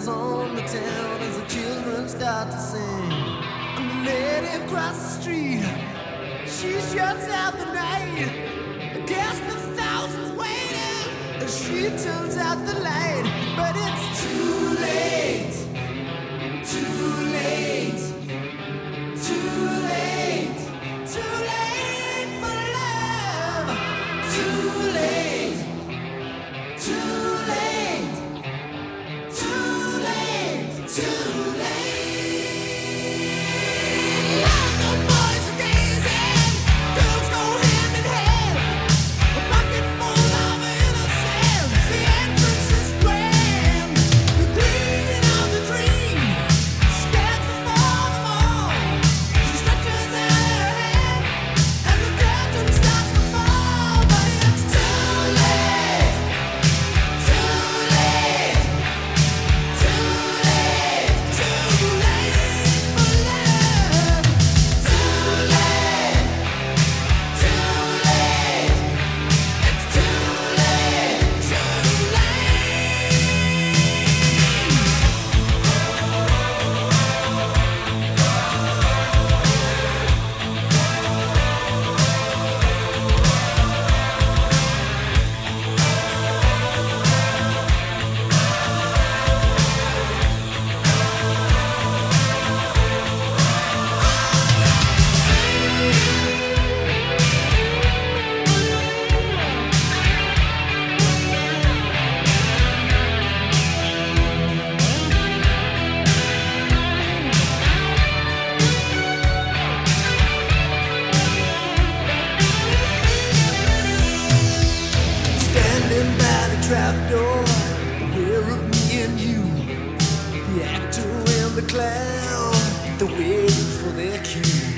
bells on the town as the children start to sing. And the lady across the street, she shuts out the night. Against the thousands waiting as she turns out the light. But it's too late, too late, too late, too late for love. Too late, too late, too late, too late. The boys are gazing, girls go hand in hand. A bucket full of innocence, the entrance is grand. The queen of the dream stands before them all. She stretches out her hand as the curtain starts to fall. But it's too late, too late, too late, too late for love. Too late, too late, it's too late, too standing by the trapdoor, aware of me and you, the actor and the clown, they're waiting for their cue.